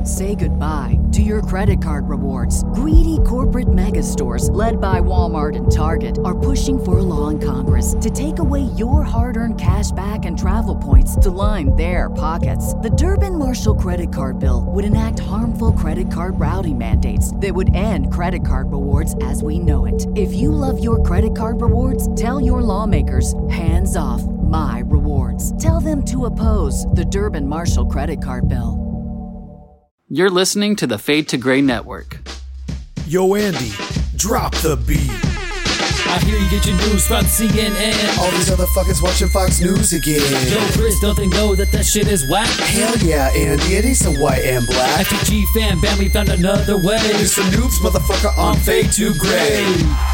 Say goodbye to your credit card rewards. Greedy corporate mega stores, led by Walmart and Target, are pushing for a law in Congress to take away your hard-earned cash back and travel points to line their pockets. The Durbin-Marshall credit card bill would enact harmful credit card routing mandates that would end credit card rewards as we know it. If you love your credit card rewards, tell your lawmakers, hands off my rewards. Tell them to oppose the Durbin-Marshall credit card bill. You're listening to the Fade to Gray Network. Yo, Andy, drop the beat. I hear you get your news from CNN. All these other fuckers watching Fox News again. Yo, Chris, don't they know that shit is whack? Hell yeah, Andy, it ain't so white and black. FTG fan, bam, we found another way. It's the Noobs, motherfucker, on Fade to Gray.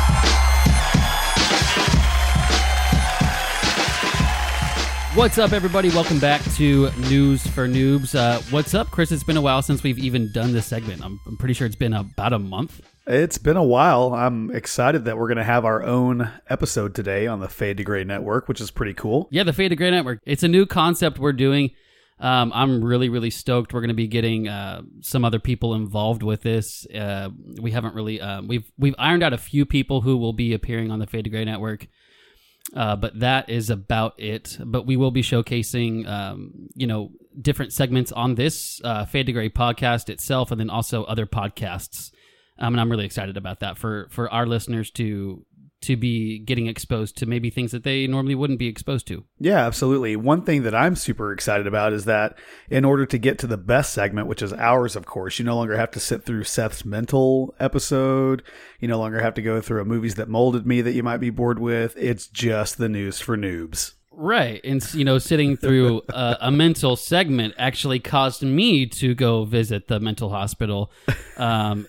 What's up, everybody? Welcome back to News for Noobs. What's up, Chris? It's been a while since we've even done this segment. I'm pretty sure it's been about a month. It's been a while. I'm excited that we're going to have our own episode today on the Fade to Gray Network, which is pretty cool. Yeah, the Fade to Gray Network. It's a new concept we're doing. I'm really stoked. We're going to be getting some other people involved with this. We haven't really we've ironed out a few people who will be appearing on the Fade to Gray Network. But that is about it. But we will be showcasing, different segments on this Fade to Gray podcast itself, and then also other podcasts. And I'm really excited about that for our listeners to be getting exposed to maybe things that they normally wouldn't be exposed to. Yeah, absolutely. One thing that I'm super excited about is that in order to get to the best segment, which is ours, of course, you no longer have to sit through Seth's mental episode. You no longer have to go through a Movies That Molded Me that you might be bored with. It's just the News for Noobs. Right. And, sitting through a mental segment actually caused me to go visit the mental hospital. And,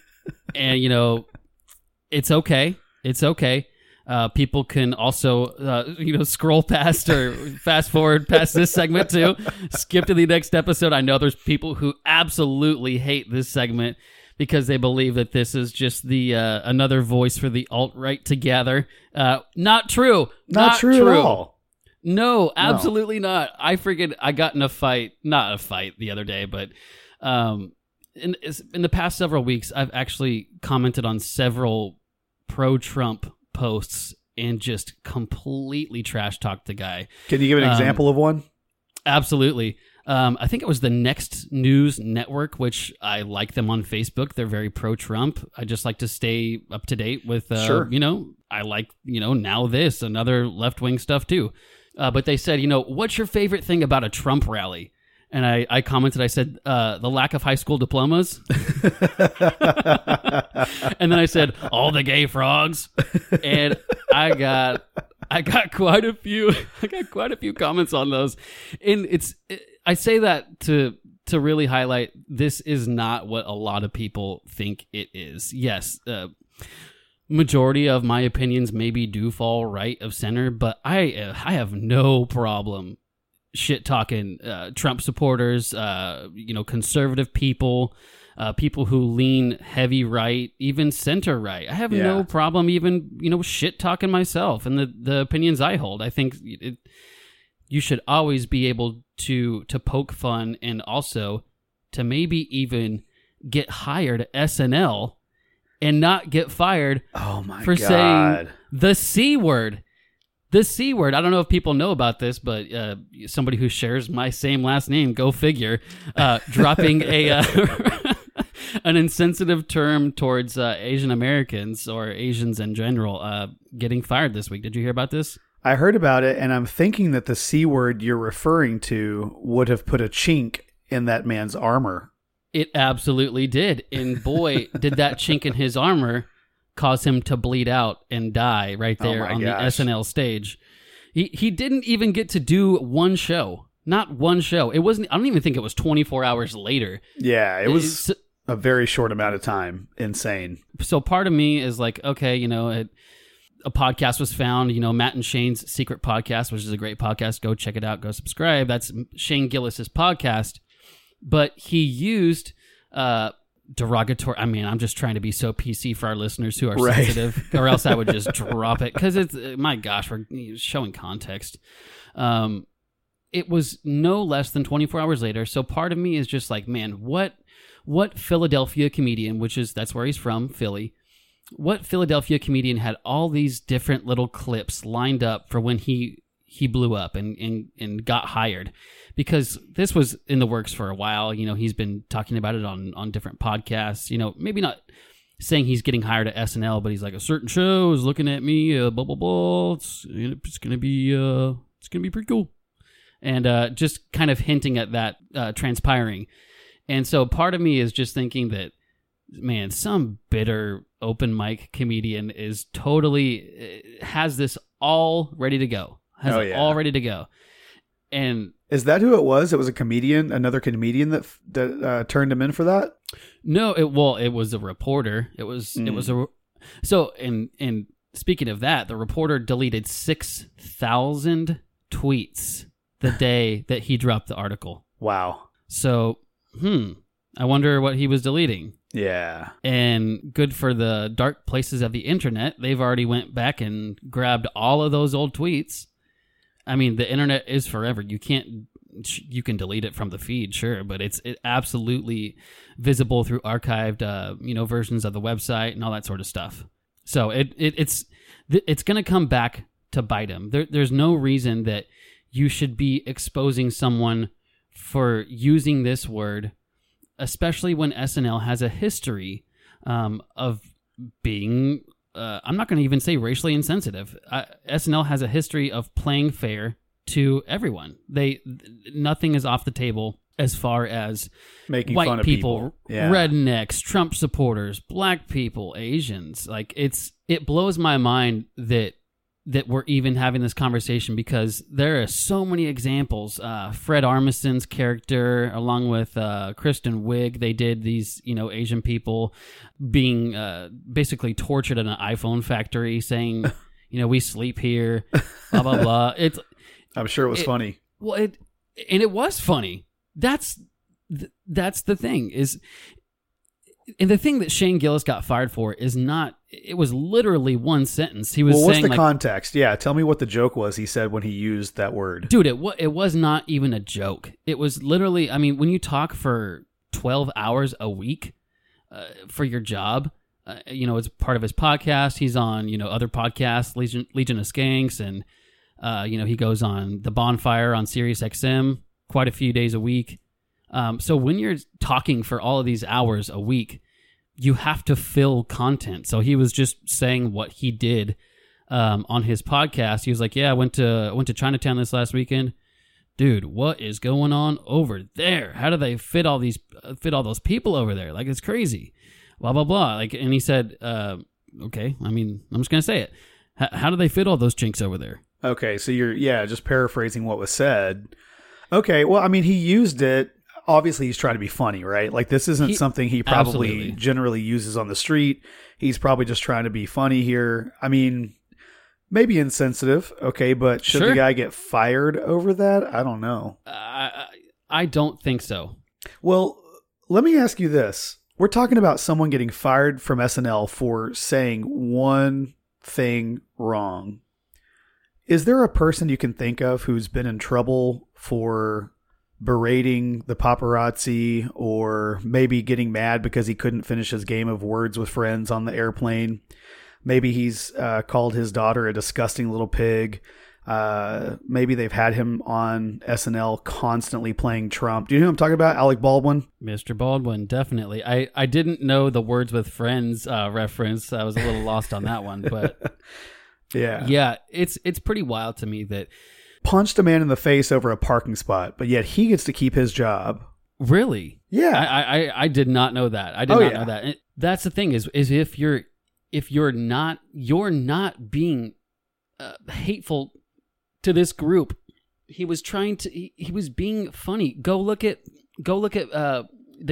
it's okay. It's okay. People can also, scroll past or fast forward past this segment too. Skip to the next episode. I know there's people who absolutely hate this segment because they believe that this is just the another voice for the alt-right to gather. Not true. Not true at all. No, absolutely not. I got in a fight, not a fight the other day, but in the past several weeks, I've actually commented on several pro-Trump posts and just completely trash talked the guy. Can you give an example of one? Absolutely. I think it was the Next News Network, which I like them on Facebook. They're very pro-Trump. I just like to stay up to date with, sure. I like, Now This and other left-wing stuff too. But they said, what's your favorite thing about a Trump rally? And I commented, I said, the lack of high school diplomas. And then I said, all the gay frogs. And I got quite a few comments on those. And I say that to really highlight this is not what a lot of people think it is. Yes, majority of my opinions maybe do fall right of center, but I have no problem shit talking Trump supporters, conservative people, people who lean heavy right, even center right. I have no problem even, shit talking myself and the opinions I hold. I think you should always be able to poke fun and also to maybe even get hired at SNL and not get fired for saying the C word. The C word, I don't know if people know about this, but somebody who shares my same last name, go figure, dropping an insensitive term towards Asian Americans or Asians in general, getting fired this week. Did you hear about this? I heard about it, and I'm thinking that the C word you're referring to would have put a chink in that man's armor. It absolutely did. And boy, did that chink in his armor cause him to bleed out and die right there on the SNL stage. He didn't even get to do one show. Not one show. It wasn't. I don't even think it was 24 hours later. Yeah, it was a very short amount of time. Insane. So part of me is like, okay, a podcast was found, Matt and Shane's Secret Podcast, which is a great podcast. Go check it out. Go subscribe. That's Shane Gillis's podcast. But he used derogatory. I mean, I'm just trying to be so PC for our listeners who are sensitive, or else I would just drop it because it's, my gosh, we're showing context. It was no less than 24 hours later. So part of me is just like, man, what what Philadelphia comedian, that's where he's from, Philly, what Philadelphia comedian had all these different little clips lined up for when he blew up and got hired? Because this was in the works for a while. You know, he's been talking about it on different podcasts. You know, maybe not saying he's getting hired at SNL, but he's like, a certain show is looking at me, blah, blah, blah. It's going to be pretty cool. And just kind of hinting at that transpiring. And so part of me is just thinking that, man, some bitter open mic comedian is totally, has this all ready to go. All ready to go. And is that who it was? It was a comedian, another comedian that turned him in for that? No, it was a reporter. It was and speaking of that, the reporter deleted 6,000 tweets the day that he dropped the article. Wow. So, I wonder what he was deleting. Yeah. And good for the dark places of the internet. They've already went back and grabbed all of those old tweets. I mean, the internet is forever. You can delete it from the feed, sure, but it's absolutely visible through archived, versions of the website and all that sort of stuff. So it's going to come back to bite him. There's no reason that you should be exposing someone for using this word, especially when SNL has a history of being. I'm not going to even say racially insensitive. SNL has a history of playing fair to everyone. Nothing is off the table as far as making white fun of people. Yeah. Rednecks, Trump supporters, black people, Asians. Like it blows my mind that we're even having this conversation, because there are so many examples. Fred Armisen's character, along with Kristen Wiig, they did these, Asian people being basically tortured in an iPhone factory, saying, we sleep here, blah, blah, blah. I'm sure it was funny. Well, it was funny. That's the thing is. And the thing that Shane Gillis got fired for is not, it was literally one sentence. He was saying, what's the context? Yeah, tell me what the joke was he said when he used that word. Dude, it was not even a joke. It was literally, I mean, when you talk for 12 hours a week for your job, it's part of his podcast. He's on, other podcasts, Legion of Skanks, and, he goes on The Bonfire on Sirius XM quite a few days a week. So when you're talking for all of these hours a week, you have to fill content. So he was just saying what he did on his podcast. He was like, "Yeah, I went to Chinatown this last weekend, dude. What is going on over there? How do they fit all those people over there? Like, it's crazy." Blah blah blah. Like, and he said, "Okay, I mean, I'm just gonna say it. How do they fit all those chinks over there?" Okay, so you're just paraphrasing what was said. Okay, well, I mean, he used it. Obviously, he's trying to be funny, right? Like, this isn't something he probably absolutely generally uses on the street. He's probably just trying to be funny here. I mean, maybe insensitive, okay, but should the guy get fired over that? I don't know. I don't think so. Well, let me ask you this. We're talking about someone getting fired from SNL for saying one thing wrong. Is there a person you can think of who's been in trouble for berating the paparazzi, or maybe getting mad because he couldn't finish his game of words with friends on the airplane? Maybe he's called his daughter a disgusting little pig. Maybe they've had him on SNL constantly playing Trump. Do you know who I'm talking about? Alec Baldwin? Mr. Baldwin, definitely. I didn't know the words with friends reference. I was a little lost on that one, but yeah, it's pretty wild to me that punched a man in the face over a parking spot, but yet he gets to keep his job. Really? Yeah. I did not know that. I did not know that. And that's the thing is if you're not being hateful to this group. He was being funny. Go look at what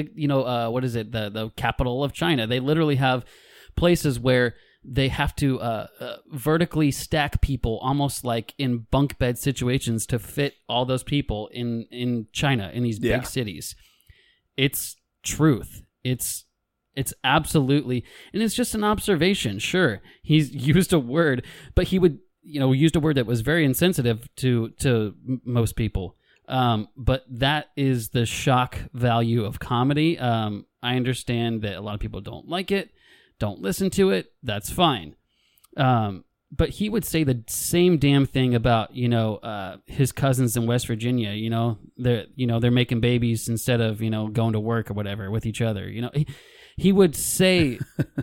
is it? The capital of China. They literally have places where they have to vertically stack people, almost like in bunk bed situations, to fit all those people in China, in these big cities. It's truth. It's absolutely, and it's just an observation. Sure, he's used a word, but he would, used a word that was very insensitive to most people. But that is the shock value of comedy. I understand that a lot of people don't like it, don't listen to it. That's fine. But he would say the same damn thing about, his cousins in West Virginia. They're making babies instead of, going to work or whatever with each other. He would say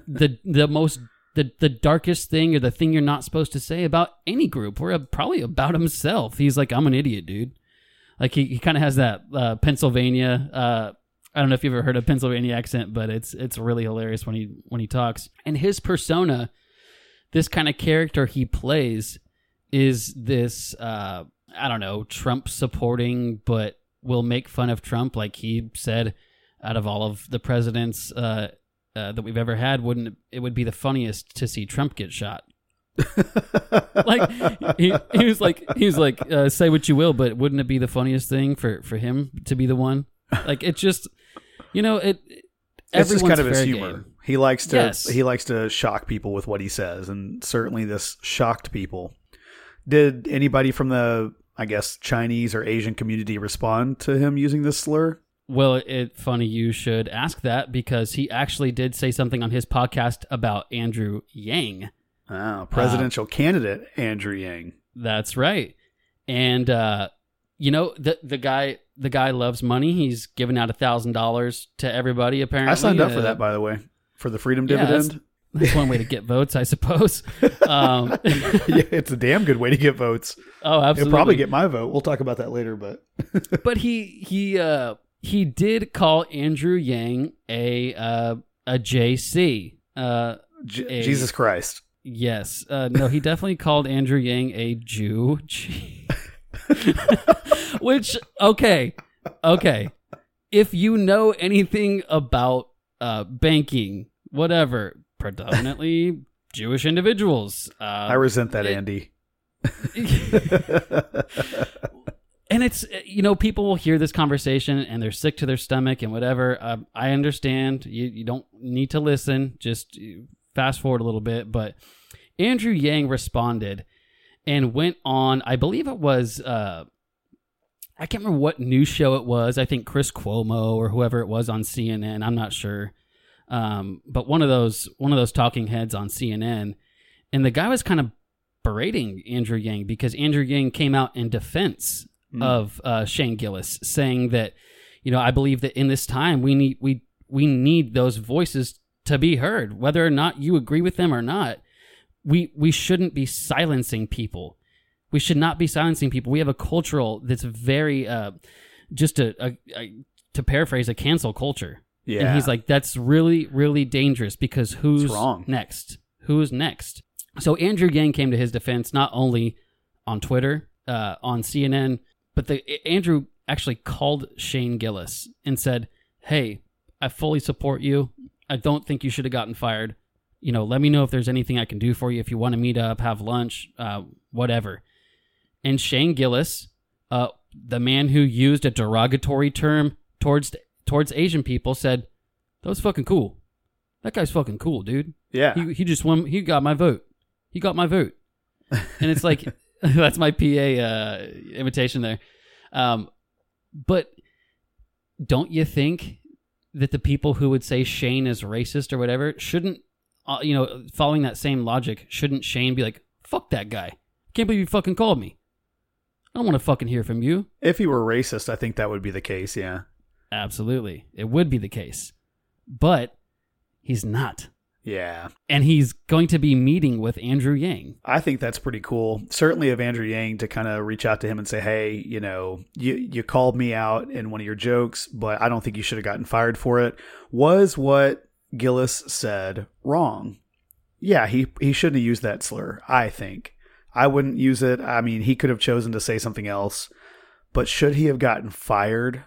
the darkest thing, or the thing you're not supposed to say about any group, or probably about himself. He's like, I'm an idiot, dude. Like he kind of has that Pennsylvania. I don't know if you've ever heard a Pennsylvania accent, but it's really hilarious when he talks. And his persona, this kind of character he plays, is this Trump supporting, but will make fun of Trump. Like he said, out of all of the presidents that we've ever had, it would be the funniest to see Trump get shot. Like he was like, say what you will, but wouldn't it be the funniest thing for him to be the one? Like it just, it's just kind of his humor. Game. He likes to shock people with what he says, and certainly this shocked people. Did anybody from the, I guess, Chinese or Asian community respond to him using this slur? Well, it's funny you should ask that, because he actually did say something on his podcast about Andrew Yang. Oh, presidential candidate Andrew Yang. That's right. And the guy loves money. He's giving out $1,000 to everybody, apparently. I signed up for that, by the way, for the freedom dividend. That's one way to get votes, I suppose. Yeah, it's a damn good way to get votes. Oh, absolutely. He'll probably get my vote. We'll talk about that later, but but he did call Andrew Yang a JC. Jesus Christ. Yes. No, he definitely called Andrew Yang a Jew. Which, okay. If you know anything about banking, whatever, predominantly Jewish individuals. I resent that, Andy. And it's, people will hear this conversation and they're sick to their stomach and whatever. I understand. You don't need to listen. Just fast forward a little bit. But Andrew Yang responded and went on, I believe it was, I can't remember what news show it was. I think Chris Cuomo or whoever it was on CNN. I'm not sure. But one of those talking heads on CNN. And the guy was kind of berating Andrew Yang, because Andrew Yang came out in defense of Shane Gillis, saying that, I believe that in this time we need those voices to be heard, whether or not you agree with them or not. We shouldn't be silencing people. We should not be silencing people. We have a cultural that's very just to paraphrase, a cancel culture. Yeah. And he's like, that's really, really dangerous, because who's wrong next? Who's next? So Andrew Yang came to his defense, not only on Twitter, on CNN, but Andrew actually called Shane Gillis and said, hey, I fully support you. I don't think you should have gotten fired. Let me know if there's anything I can do for you. If you want to meet up, have lunch, whatever. And Shane Gillis, the man who used a derogatory term towards Asian people, said, that was fucking cool. That guy's fucking cool, dude. Yeah. He just won. He got my vote. He got my vote. And it's like, that's my PA imitation there. But don't you think that the people who would say Shane is racist or whatever shouldn't, following that same logic, shouldn't Shane be like, fuck that guy. Can't believe you fucking called me. I don't want to fucking hear from you. If he were racist, I think that would be the case, yeah. Absolutely. It would be the case. But he's not. Yeah. And he's going to be meeting with Andrew Yang. I think that's pretty cool. Certainly of Andrew Yang to kind of reach out to him and say, hey, you called me out in one of your jokes, but I don't think you should have gotten fired for it. Was what Gillis said wrong? Yeah, he shouldn't have used that slur, I think. I wouldn't use it. I mean, he could have chosen to say something else. But should he have gotten fired?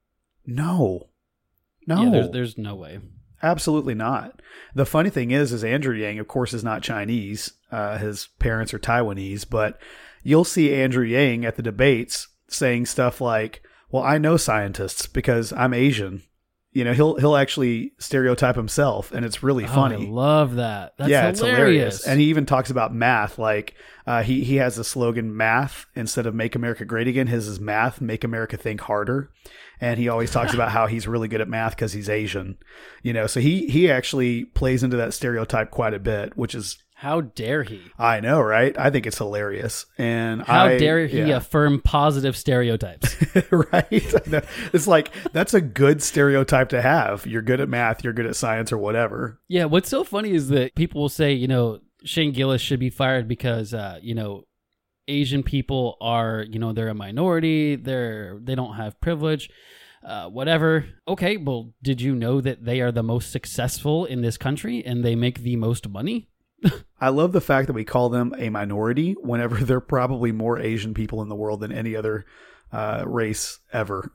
No. Yeah, there's no way. Absolutely not. The funny thing is Andrew Yang, of course, is not Chinese. His parents are Taiwanese, but you'll see Andrew Yang at the debates saying stuff like, well, I know scientists because I'm Asian. You know, he'll actually stereotype himself, and it's really funny. I love that. That's It's hilarious. hilarious. And he even talks about math. Like he has the slogan "Math" instead of "Make America Great Again." His is "Math, Make America Think Harder." And he always talks about how he's really good at math because he's Asian. You know, so he actually plays into that stereotype quite a bit, which is. How dare he? I know, right? I think it's hilarious. And How dare he affirm positive stereotypes? Right? I know. It's like, that's a good stereotype to have. You're good at math, you're good at science or whatever. Yeah, what's so funny is that people will say, you know, Shane Gillis should be fired because, you know, Asian people are, you know, they're a minority, they don't have privilege, whatever. Okay, well, did you know that they are the most successful in this country and they make the most money? I love the fact that we call them a minority whenever they're probably more Asian people in the world than any other race ever.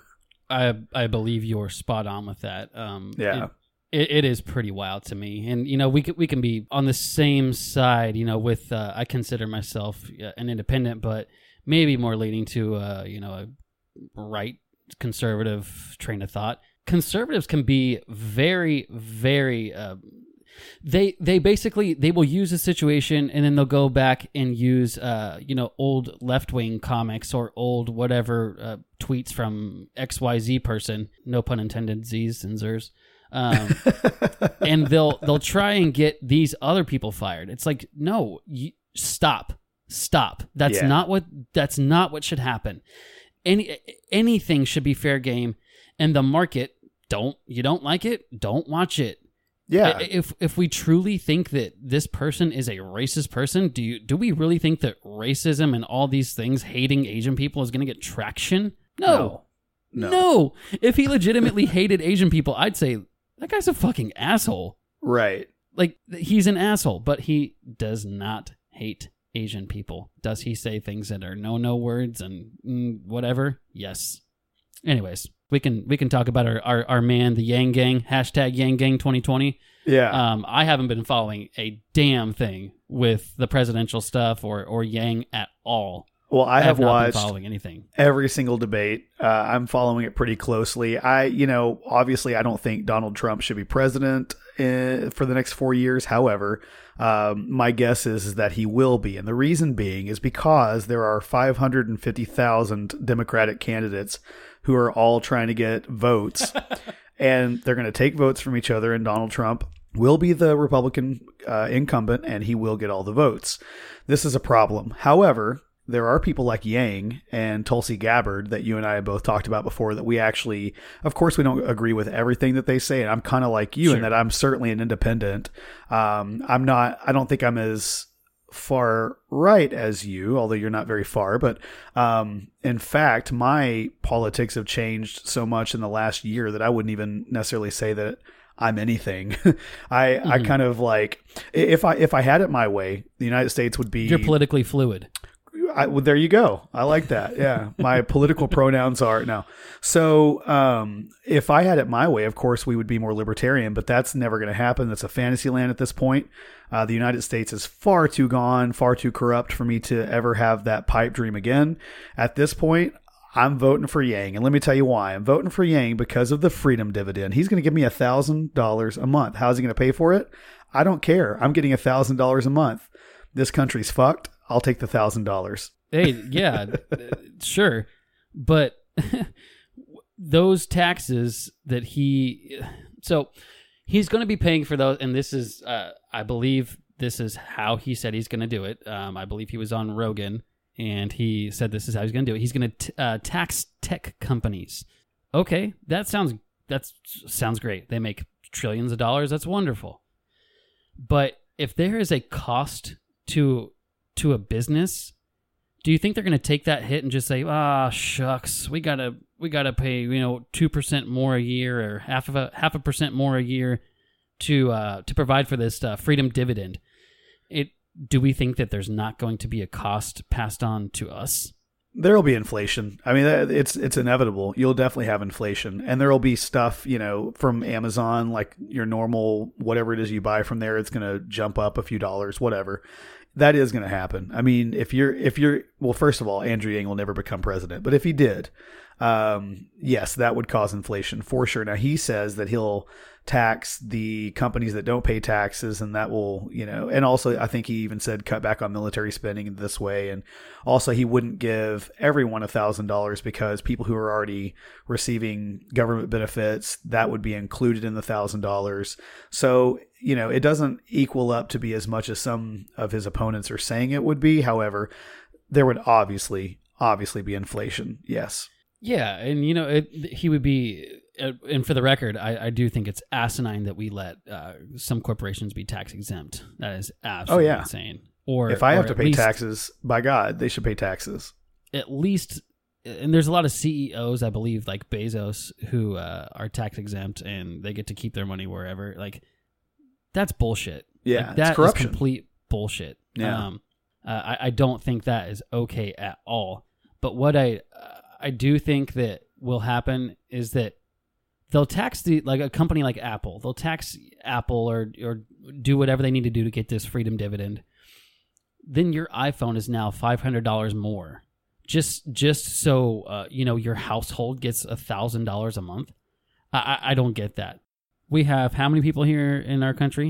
I believe you're spot on with that. Yeah. It is pretty wild to me. And, you know, we can be on the same side, you know, with, I consider myself an independent, but maybe more leaning to, you know, a right conservative train of thought. Conservatives can be very, very, they basically, they will use a situation and then they'll go back and use, you know, old left-wing comics or old whatever tweets from XYZ person, no pun intended, Z's and Zers. And they'll try and get these other people fired. It's like, no, stop. That's not what should happen. Anything should be fair game, and the market you don't like it, don't watch it. Yeah. If we truly think that this person is a racist person, do we really think that racism and all these things, hating Asian people, is going to get traction? No. If he legitimately hated Asian people, I'd say that guy's a fucking asshole. Right. Like, he's an asshole, but he does not hate Asian people. Does he say things that are no words and whatever? Yes. Anyways, we can talk about our man, the Yang Gang, hashtag Yang Gang 2020. Yeah. I haven't been following a damn thing with the presidential stuff or Yang at all. Well, I have not watched been following anything. Every single debate. I'm following it pretty closely. Obviously I don't think Donald Trump should be president for the next 4 years. However, my guess is that he will be. And the reason being is because there are 550,000 Democratic candidates who are all trying to get votes. And they're going to take votes from each other, and Donald Trump will be the Republican incumbent, and he will get all the votes. This is a problem. However, there are people like Yang and Tulsi Gabbard that you and I have both talked about before that we actually, of course, we don't agree with everything that they say. And I'm kind of like you in that I'm certainly an independent. I don't think I'm as far right as you, although you're not very far. But in fact, my politics have changed so much in the last year that I wouldn't even necessarily say that I'm anything. I kind of like, if I had it my way, the United States would be... You're politically fluid. Well, there you go. I like that. Yeah. My political pronouns are now. So if I had it my way, of course, we would be more libertarian, but that's never going to happen. That's a fantasy land at this point. The United States is far too gone, far too corrupt for me to ever have that pipe dream again. At this point, I'm voting for Yang. And let me tell you why. I'm voting for Yang because of the freedom dividend. He's going to give me $1,000 a month. How's he going to pay for it? I don't care. I'm getting $1,000 a month. This country's fucked. I'll take the $1,000. Hey, yeah, sure. But those taxes that so he's going to be paying for those. And this is, I believe this is how he said he's going to do it. I believe he was on Rogan and he said this is how he's going to do it. He's going to tax tech companies. Okay. That sounds great. They make trillions of dollars. That's wonderful. But if there is a cost to a business, do you think they're going to take that hit and just say, shucks, we gotta pay 2% more a year or half a percent more a year to provide for this freedom dividend? Do we think that there's not going to be a cost passed on to us? There'll be inflation. I mean, it's inevitable. You'll definitely have inflation, and there'll be stuff, from Amazon, like your normal whatever it is you buy from there. It's going to jump up a few dollars, whatever. That is going to happen. I mean, if you're well, first of all, Andrew Yang will never become president, but if he did, yes, that would cause inflation for sure. Now, he says that he'll tax the companies that don't pay taxes, and that will, and also I think he even said cut back on military spending this way. And also he wouldn't give everyone $1,000 because people who are already receiving government benefits, that would be included in the $1,000. So, it doesn't equal up to be as much as some of his opponents are saying it would be. However, there would obviously be inflation. Yes. Yeah. And, he would be, and for the record, I do think it's asinine that we let some corporations be tax exempt. That is absolutely insane. Or if I have to pay taxes, by God, they should pay taxes. At least, and there's a lot of CEOs, I believe, like Bezos, who are tax exempt and they get to keep their money wherever. Like, that's bullshit. Yeah, like, that it's corruption. is complete bullshit. Yeah. I don't think that is okay at all. But what I do think that will happen is that they'll tax a company like Apple. They'll tax Apple or do whatever they need to do to get this freedom dividend. Then your iPhone is now $500 more, just so your household gets $1,000 a month. I don't get that. We have how many people here in our country?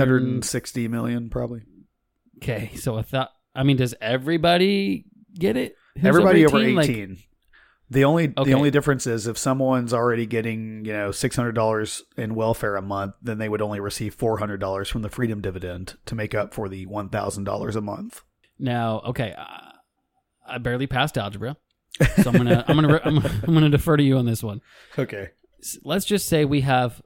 360 million, probably. Okay, so does everybody get it? Who's everybody over 18. Like, the only difference is if someone's already getting $600 in welfare a month, then they would only receive $400 from the freedom dividend to make up for the $1,000 a month. Now, okay, I barely passed algebra, so I'm gonna defer to you on this one. Okay, let's just say we have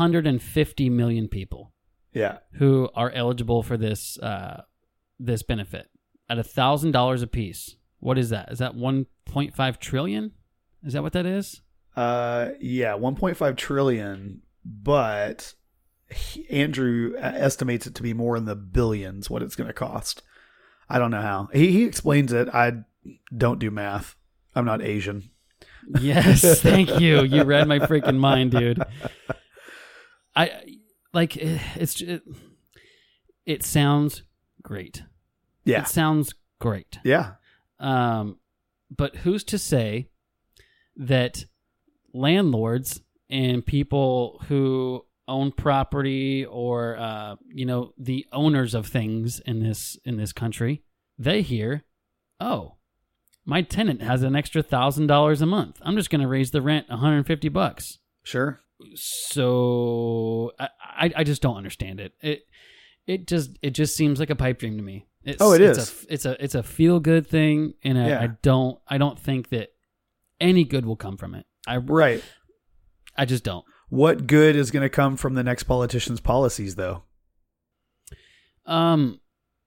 150 million people, who are eligible for this this benefit at $1,000 a piece. What is that? Is that 1.5 trillion? Is that what that is? 1.5 trillion, but Andrew estimates it to be more in the billions, what it's going to cost. I don't know how. He explains it. I don't do math. I'm not Asian. Yes, thank you. You read my freaking mind, dude. It sounds great. Yeah. It sounds great. Yeah. But who's to say that landlords and people who own property or the owners of things in this country, they hear, oh, my tenant has an extra $1,000 a month. I'm just going to raise the rent $150. Sure. So I just don't understand it. It just seems like a pipe dream to me. It's a feel good thing, and I don't think that any good will come from it. Right. I just don't. What good is going to come from the next politician's policies, though? A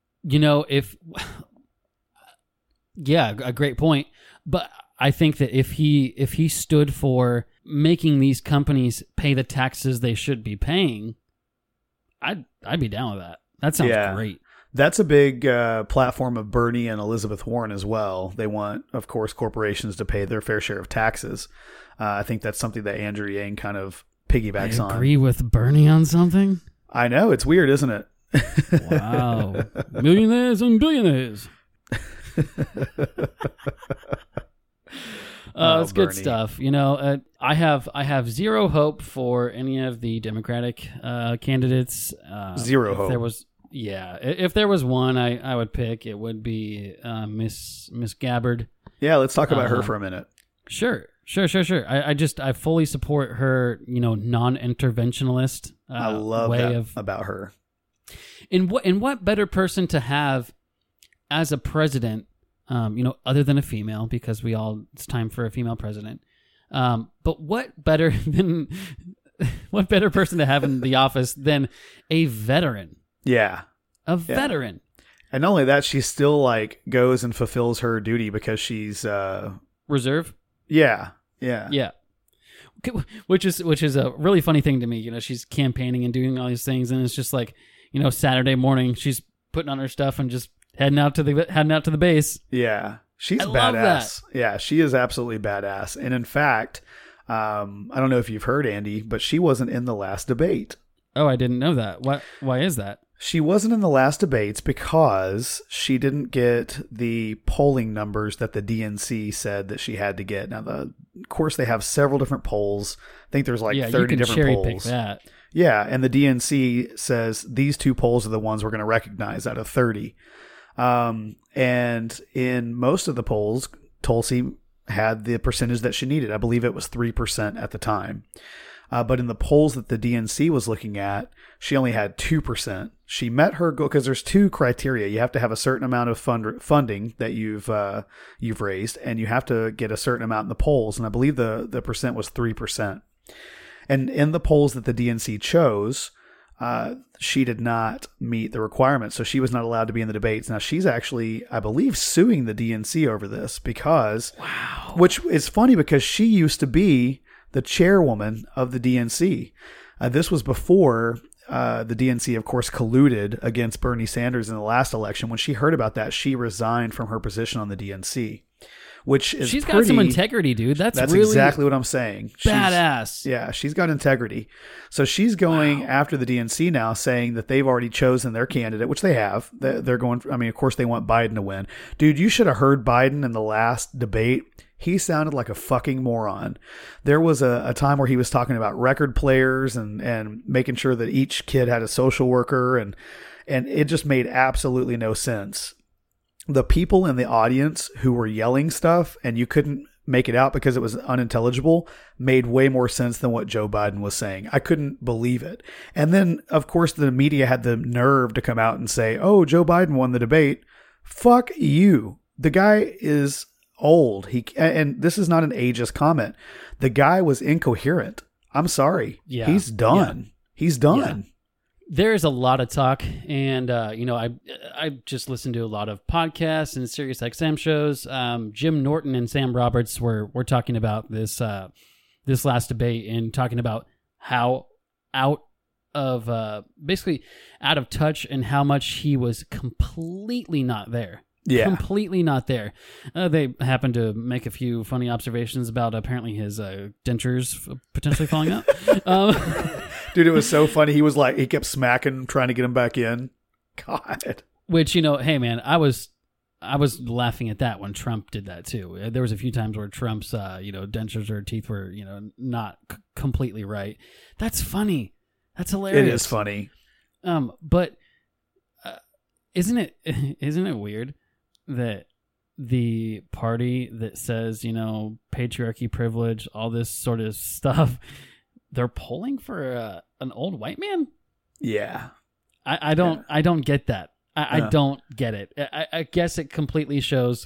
great point. But I think that if he stood for making these companies pay the taxes they should be paying, I'd be down with that. That sounds great. That's a big platform of Bernie and Elizabeth Warren as well. They want, of course, corporations to pay their fair share of taxes. I think that's something that Andrew Yang kind of piggybacks on. Agree with Bernie on something? I know. It's weird, isn't it? Wow. Millionaires and billionaires. It's good Bernie. stuff. I have zero hope for any of the Democratic candidates. Zero hope. If there was one I would pick, it would be Miss Gabbard. Yeah, let's talk about her for a minute. Sure. I fully support her, non-interventionalist I love way that of about her. And what better person to have as a president, other than a female, because it's time for a female president. But what better person to have in the office than a veteran? Yeah. A veteran. And not only that, she still goes and fulfills her duty because she's reserve. Yeah. Which is a really funny thing to me. She's campaigning and doing all these things, and it's just Saturday morning she's putting on her stuff and just heading out to the base. Yeah, she's I badass. love that. Yeah, she is absolutely badass. And in fact, I don't know if you've heard, Andy, but she wasn't in the last debate. Oh, I didn't know that. Why is that? She wasn't in the last debates because she didn't get the polling numbers that the DNC said that she had to get. Now, of course, they have several different polls. I think there's like 30 you can different cherry polls. pick that. Yeah, and the DNC says these 2 polls are the ones we're going to recognize out of 30. And in most of the polls, Tulsi had the percentage that she needed. I believe it was 3% at the time. But in the polls that the DNC was looking at, she only had 2%. She met her goal because there's 2 criteria. You have to have a certain amount of funding that you've raised, and you have to get a certain amount in the polls. And I believe the percent was 3%. And in the polls that the DNC chose, she did not meet the requirements, so she was not allowed to be in the debates. Now she's actually, I believe, suing the DNC over this because, which is funny because she used to be the chairwoman of the DNC. This was before the DNC, of course, colluded against Bernie Sanders in the last election. When she heard about that, she resigned from her position on the DNC, which is she's got some integrity, dude. That's really exactly what I'm saying. Badass. She's got integrity. So she's going after the DNC now, saying that they've already chosen their candidate, which they have. They're going. I mean, of course, they want Biden to win. Dude, you should have heard Biden in the last debate. He sounded like a fucking moron. There was a time where he was talking about record players and making sure that each kid had a social worker, and it just made absolutely no sense. The people in the audience who were yelling stuff and you couldn't make it out because it was unintelligible made way more sense than what Joe Biden was saying. I couldn't believe it. And then, of course, the media had the nerve to come out and say, oh, Joe Biden won the debate. Fuck you. The guy is old. And this is not an ageist comment. The guy was incoherent. I'm sorry. Yeah. He's done. Yeah. He's done. Yeah. There's a lot of talk, and I just listened to a lot of podcasts and Sirius XM shows. Jim Norton and Sam Roberts were talking about this last debate and talking about how basically out of touch and how much he was completely not there. Yeah. Completely not there. They happened to make a few funny observations about apparently his dentures potentially falling out. Dude, it was so funny. He was like, he kept smacking, trying to get him back in. God. Which, hey man, I was laughing at that when Trump did that too. There was a few times where Trump's, dentures or teeth were, not completely right. That's funny. That's hilarious. It is funny. But isn't it weird that the party that says, patriarchy, privilege, all this sort of stuff, they're polling for an old white man? Yeah. I don't get that. I don't get it. I guess it completely shows,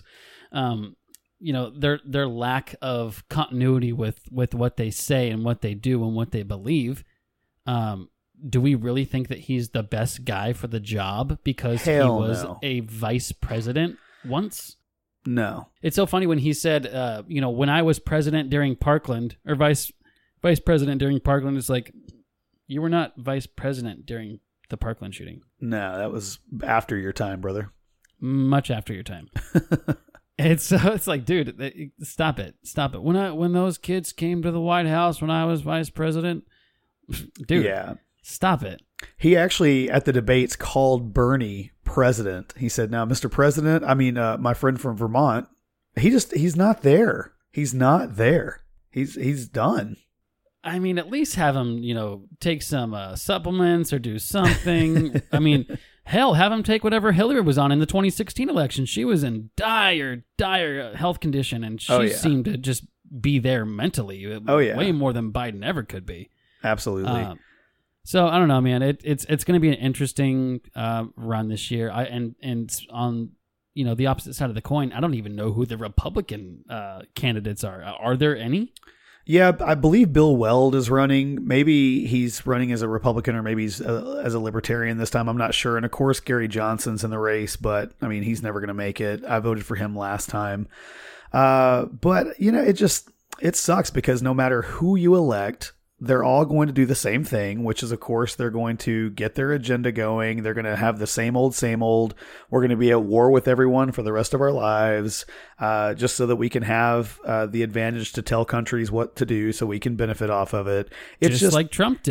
their lack of continuity with what they say and what they do and what they believe. Do we really think that he's the best guy for the job because he was a vice president once? No. It's so funny when he said, when I was president during Parkland, or vice president during Parkland, it's like, you were not vice president during the Parkland shooting. No, that was after your time, brother. Much after your time. It's like, dude, stop it. When those kids came to the White House when I was vice president, dude, yeah. Stop it. He actually, at the debates, called Bernie president. He said, now, Mr. President, my friend from Vermont, he's not there. He's not there. He's done. At least have him, take some supplements or do something. Hell, have him take whatever Hillary was on in the 2016 election. She was in dire health condition, and she seemed to just be there mentally. Way more than Biden ever could be. Absolutely. So I don't know, man. It's going to be an interesting run this year. And on the opposite side of the coin, I don't even know who the Republican candidates are. Are there any? Yeah, I believe Bill Weld is running. Maybe he's running as a Republican, or maybe he's as a Libertarian this time. I'm not sure. And of course, Gary Johnson's in the race, but he's never going to make it. I voted for him last time. But it sucks because no matter who you elect, they're all going to do the same thing, which is, of course, they're going to get their agenda going. They're going to have the same old. We're going to be at war with everyone for the rest of our lives, just so that we can have the advantage to tell countries what to do so we can benefit off of it. It's just like Trump did.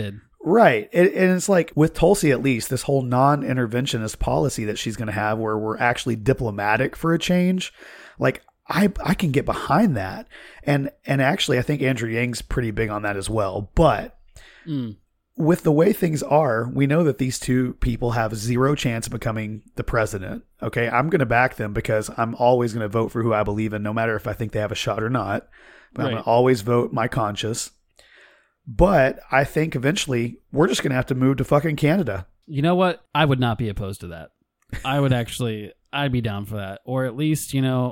Right. And it's like with Tulsi, at least, this whole non-interventionist policy that she's going to have where we're actually diplomatic for a change. Like, I can get behind that. And actually, I think Andrew Yang's pretty big on that as well. But with the way things are, we know that these two people have zero chance of becoming the president. Okay. I'm going to back them because I'm always going to vote for who I believe in, no matter if I think they have a shot or not. But I'm going to always vote my conscience. But I think eventually we're just going to have to move to fucking Canada. You know what? I would not be opposed to that. I'd be down for that. Or at least,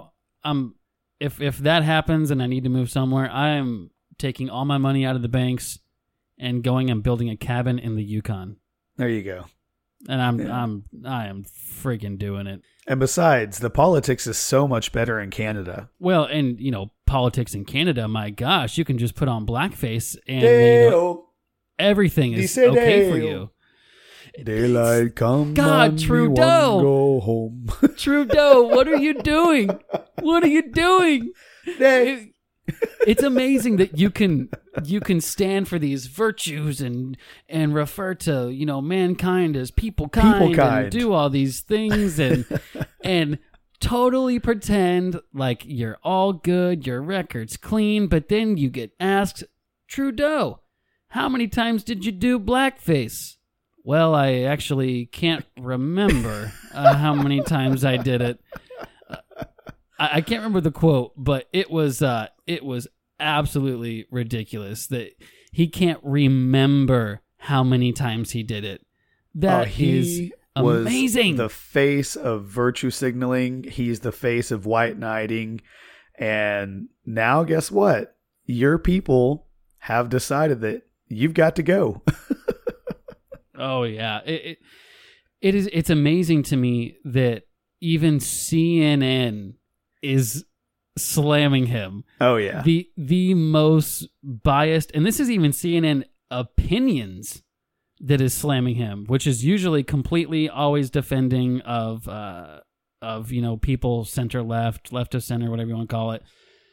if that happens and I need to move somewhere, I am taking all my money out of the banks and going and building a cabin in the Yukon. There you go. And I am freaking doing it. And besides, the politics is so much better in Canada. Well, and politics in Canada, my gosh, you can just put on blackface and everything is okay for you. Daylight come God, on, Trudeau. go home. Trudeau, what are you doing? What are you doing? It's amazing that you can stand for these virtues and refer to mankind as people kind and do all these things and totally pretend like you're all good, your record's clean, but then you get asked, Trudeau, how many times did you do blackface? Well, I actually can't remember how many times I did it. I can't remember the quote, but it was absolutely ridiculous that he can't remember how many times he did it. That is amazing. Was the face of virtue signaling. He's the face of white knighting. And now guess what? Your people have decided that you've got to go. Oh yeah. It's amazing to me that even CNN is slamming him. Oh yeah. The most biased, and this is even CNN opinions that is slamming him, which is usually completely always defending of people center left of center, whatever you want to call it.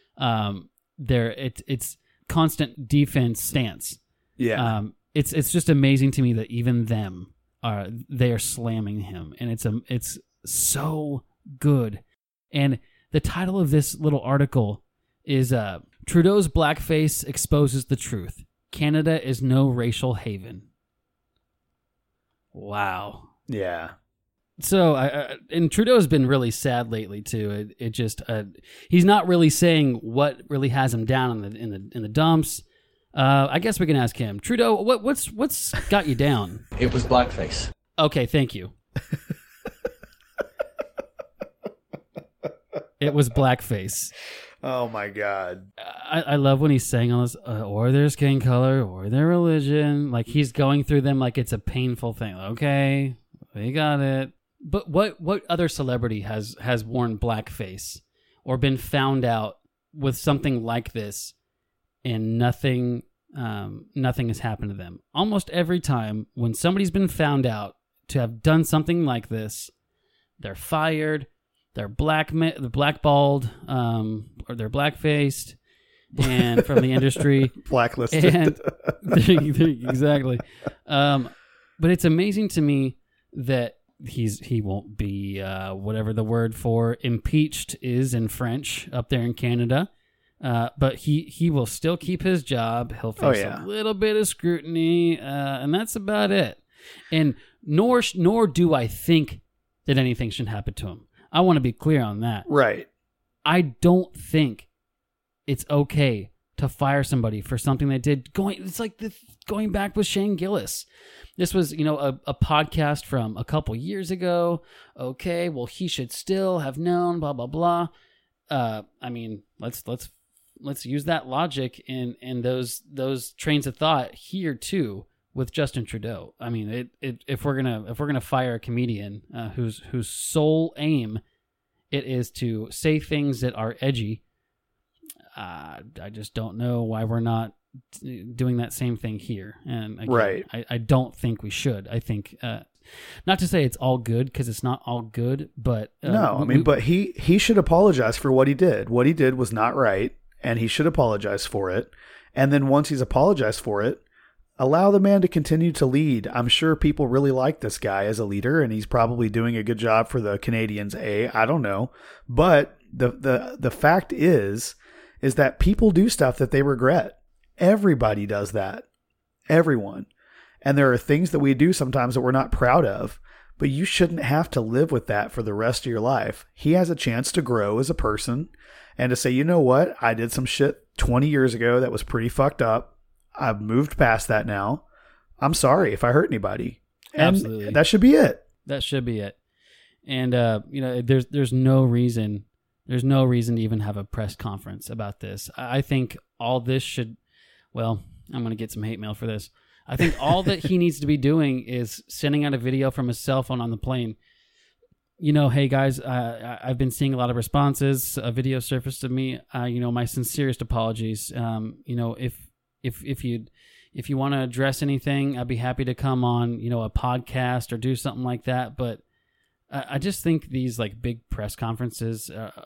It's constant defense stance. Yeah. It's just amazing to me that even they are slamming him, and it's so good. And the title of this little article is Trudeau's blackface exposes the truth. Canada is no racial haven. Wow. Yeah. So, and Trudeau's been really sad lately too. It just he's not really saying what really has him down in the dumps. I guess we can ask him. Trudeau, what's got you down? It was blackface. Okay, thank you. It was blackface. Oh my God. I love when he's saying all this, or their skin color, or their religion. Like he's going through them like it's a painful thing. Okay, we got it. But what other celebrity has worn blackface or been found out with something like this, and nothing has happened to them? Almost every time when somebody's been found out to have done something like this, they're fired. They're blackballed, or they're blackfaced, and from the industry, blacklisted. And exactly. But it's amazing to me that he won't be whatever the word for impeached is in French up there in Canada. But he will still keep his job. He'll face a little bit of scrutiny, and that's about it. And nor do I think that anything should happen to him. I want to be clear on that. Right. I don't think it's okay to fire somebody for something they did. It's like going back with Shane Gillis. This was, a podcast from a couple years ago. Okay, well, he should still have known. Blah blah blah. I mean, let's use that logic in those trains of thought here too with Justin Trudeau. I mean, if we're gonna fire a comedian whose sole aim it is to say things that are edgy, I just don't know why we're not doing that same thing here. And again, right. I don't think we should. I think not to say it's all good, because it's not all good, but no, but he should apologize for what he did. What he did was not right, and he should apologize for it. And then once he's apologized for it, allow the man to continue to lead. I'm sure people really like this guy as a leader, and he's probably doing a good job for the Canadians. I don't know. But the fact is that people do stuff that they regret. Everybody does that. Everyone. And there are things that we do sometimes that we're not proud of, but you shouldn't have to live with that for the rest of your life. He has a chance to grow as a person and to say, you know what? I did some shit 20 years ago that was pretty fucked up. I've moved past that now. I'm sorry if I hurt anybody. And Absolutely. that should be it. That should be it. And, there's no reason to even have a press conference about this. I think all this should, well, I'm going to get some hate mail for this. I think all that he needs to be doing is sending out a video from his cell phone on the plane. Hey guys, I've been seeing a lot of responses. A video surfaced to me. My sincerest apologies. If you want to address anything, I'd be happy to come on, a podcast or do something like that. But I just think these like big press conferences,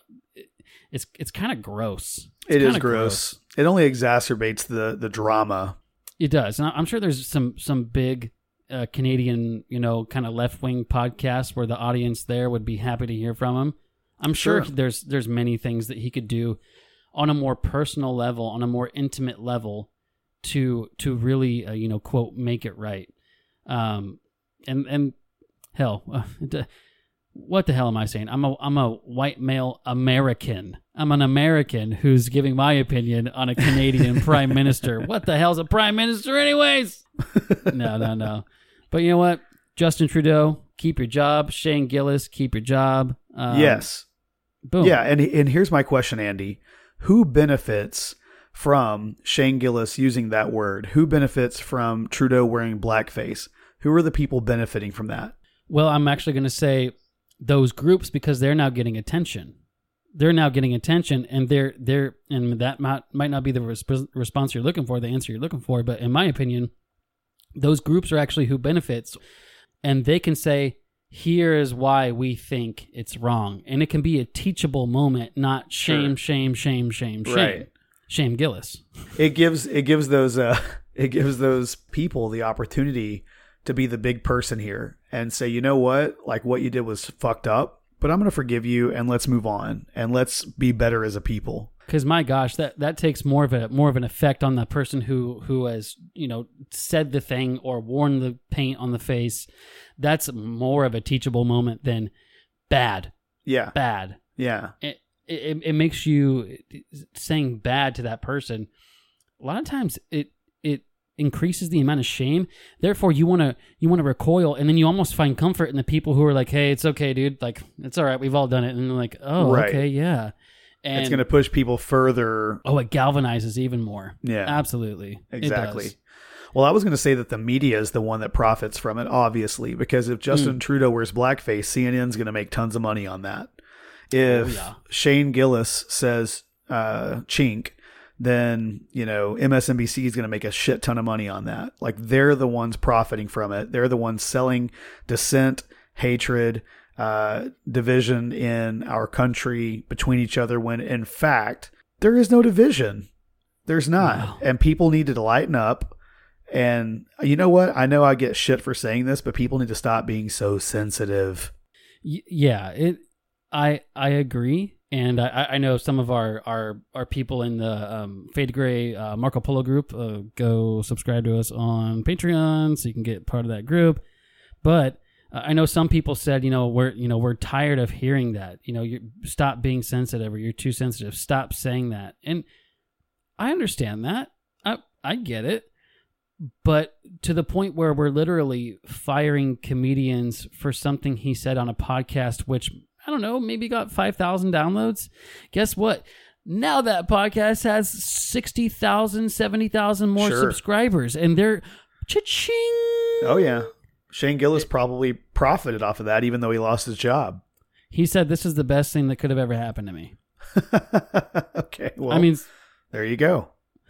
it's kind of gross. It is gross. It only exacerbates the drama. It does. And I'm sure there's some big Canadian, kind of left-wing podcasts where the audience there would be happy to hear from him. I'm sure there's many things that he could do on a more personal level, on a more intimate level to really, quote, make it right. And hell, what the hell am I saying? I'm a white male American. I'm an American who's giving my opinion on a Canadian prime minister. What the hell's a prime minister anyways? No. But you know what? Justin Trudeau, keep your job. Shane Gillis, keep your job. Yes. Boom. Yeah, and here's my question, Andy. Who benefits from Shane Gillis using that word? Who benefits from Trudeau wearing blackface? Who are the people benefiting from that? Well, I'm actually going to say those groups because they're now getting attention. They're now getting attention, and and that might not be the response you're looking for, the answer you're looking for, but in my opinion, those groups are actually who benefits, and they can say, here is why we think it's wrong, and it can be a teachable moment, not shame. Right. Shame Gillis. It gives those people the opportunity to be the big person here and say, you know what, like what you did was fucked up, but I'm going to forgive you and let's move on and let's be better as a people. Because my gosh, that takes more of an effect on the person who has said the thing or worn the paint on the face. That's more of a teachable moment than bad. Yeah. Bad. Yeah. It makes you saying bad to that person. A lot of times it increases the amount of shame. Therefore, you want to recoil, and then you almost find comfort in the people who are like, "Hey, it's okay, dude. Like, it's all right. We've all done it." And they're like, "Oh, right. Okay, yeah." And it's going to push people further. Oh, it galvanizes even more. Yeah, absolutely, exactly. Well, I was going to say that the media is the one that profits from it, obviously, because if Justin Trudeau wears blackface, CNN's going to make tons of money on that. If Shane Gillis says chink, then, MSNBC is going to make a shit ton of money on that. Like, they're the ones profiting from it. They're the ones selling dissent, hatred, division in our country between each other when, in fact, there is no division. There's not. Wow. And people need to lighten up. And you know what? I know I get shit for saying this, but people need to stop being so sensitive. Yeah, I agree. And I know some of our people in the Fade to Gray Marco Polo group. Go subscribe to us on Patreon so you can get part of that group. But I know some people said, we're tired of hearing that. You stop being sensitive, or you're too sensitive. Stop saying that. And I understand that. I get it. But to the point where we're literally firing comedians for something he said on a podcast, which, I don't know, maybe got 5,000 downloads. Guess what? Now that podcast has 60,000, 70,000 more subscribers, and they're cha-ching. Oh, yeah. Shane Gillis probably profited off of that, even though he lost his job. He said, this is the best thing that could have ever happened to me. Okay. Well, I mean, there you go.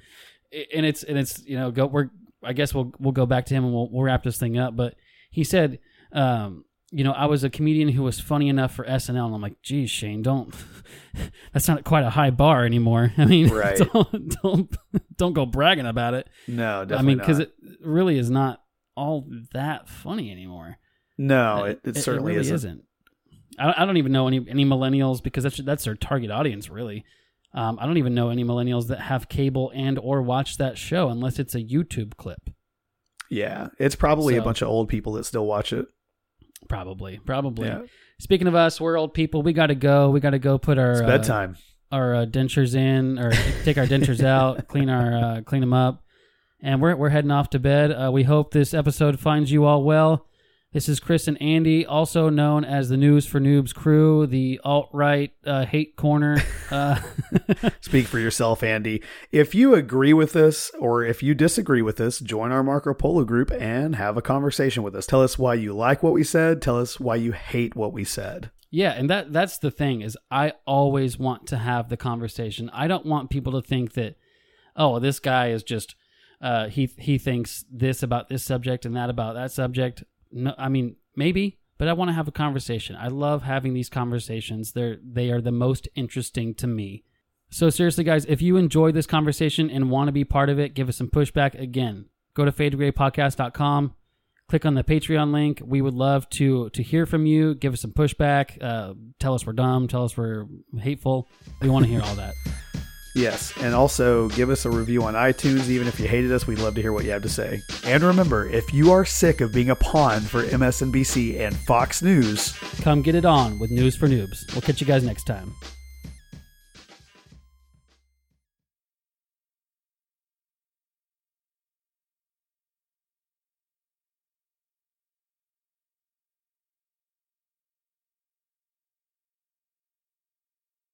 And it's I guess we'll go back to him and we'll wrap this thing up. But he said, I was a comedian who was funny enough for SNL, and I'm like, geez, Shane, that's not quite a high bar anymore. I mean, Right. don't go bragging about it. No, definitely I mean, not. because it really is not all that funny anymore. No, it certainly really isn't. I don't even know any millennials, because that's their target audience, really. I don't even know any millennials that have cable and or watch that show unless it's a YouTube clip. Yeah, it's probably a So- bunch of old people that still watch it. Probably. Yeah. Speaking of us, we're old people. We got to go. We got to go put our It's bedtime. our dentures in, or take our dentures out, clean them up, and we're heading off to bed. We hope this episode finds you all well. This is Chris and Andy, also known as the News for Noobs crew, the alt-right hate corner. Speak for yourself, Andy. If you agree with us or if you disagree with us, join our Marco Polo group and have a conversation with us. Tell us why you like what we said. Tell us why you hate what we said. Yeah, and that's the thing, is I always want to have the conversation. I don't want people to think that, oh, this guy is just he thinks this about this subject and that about that subject. No, I mean, maybe, but I want to have a conversation. I love having these conversations. They are the most interesting to me. So seriously, guys, if you enjoyed this conversation and want to be part of it, give us some pushback. Again, go to fadeawaypodcast.com, click on the Patreon link. We would love to hear from you. Give us some pushback. Tell us we're dumb. Tell us we're hateful. We want to hear all that. Yes, and also give us a review on iTunes. Even if you hated us, we'd love to hear what you have to say. And remember, if you are sick of being a pawn for MSNBC and Fox News, Come get it on with News for Noobs. We'll catch you guys next time.